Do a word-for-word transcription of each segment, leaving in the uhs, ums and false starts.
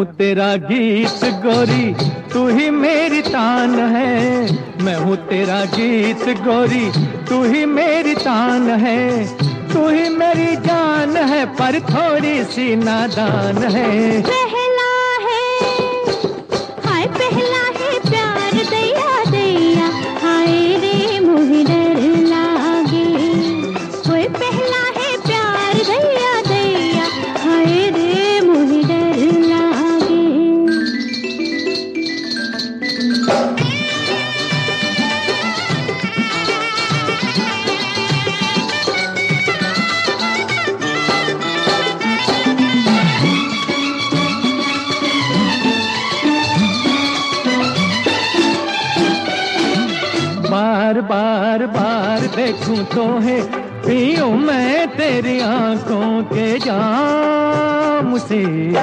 तेरा गीत गोरी तू ही मेरी तान है, मैं हूँ तेरा गीत गोरी तू ही मेरी तान है, तू ही मेरी जान है पर थोड़ी सी नादान है। पहला है हाय पहला है प्यार दैया दैया, हाय रे मुझे डर लागे। कोई पहला है प्यार दैया दैया, हाय रे मुझे डर लागे। बार बार बार देखूं तो है पीऊं मैं तेरी आंखों के जाम से।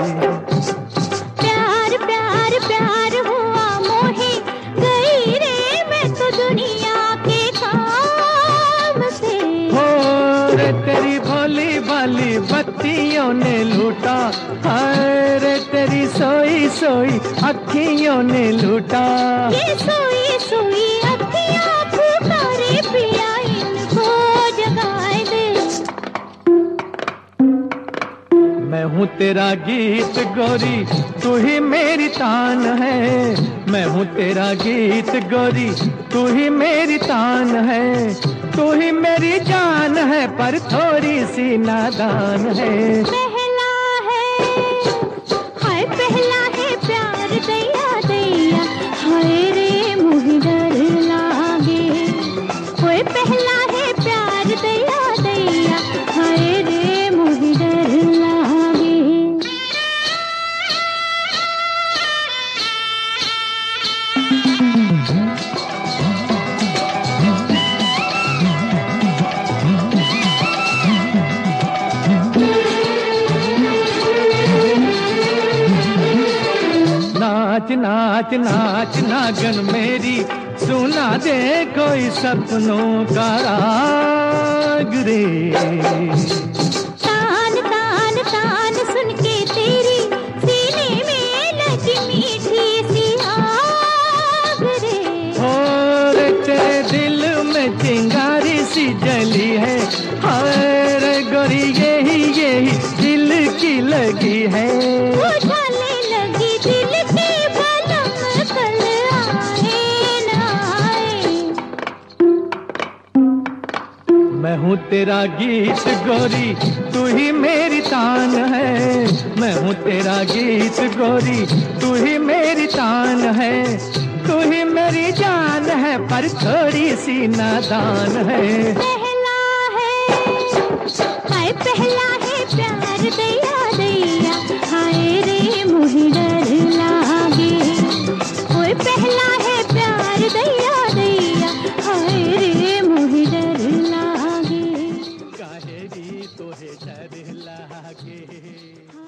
प्यार प्यार प्यार हुआ मोहे गई रे मैं तो दुनिया के काम से। हो रे तेरी भोली भाली बत्तियों ने लूटा, हाय रे तेरी सोई सोई अखियों ने लूटा। ये सोई सोई अखियाँ पुकारे पिया इनको जगाए दे। मैं हूँ तेरा गीत गोरी तू ही मेरी तान है, मैं हूँ तेरा गीत गोरी तू ही मेरी तान है, तू ही मेरी जान है पर थोड़ी सी नादान है। पहला है हाय पहला है प्यार दैया दैया, हाय रे मुझे डर लागे। कोई पहला है प्यार दैया दैया, हाय रे मुझे डर लागे। नाच नाच नाच नागन मेरी सुना दे कोई सपनों का राग रे। तान तान तान सुन के तेरी सीने में लगी मीठी सी आग रे। और तेरे दिल में चिंगारी सी जली है, हाय रे गोरी यही यही दिल की लगी है। उछालने लगी दिल की बलम कल आए न आए। मैं हूँ तेरा गीत गोरी तू ही मेरी तान है, मैं हूँ तेरा गीत गोरी तू ही मेरी तान है, तू ही मेरी जान है पर थोड़ी सी नादान है। पहला है हाय पहला है प्यार दैया दैया, हाय रे मुझे डर लागे। कोई पहला है प्यार दैया दैया, हाय रे मुझे डर लागे। काहे री तोहे डर लागे।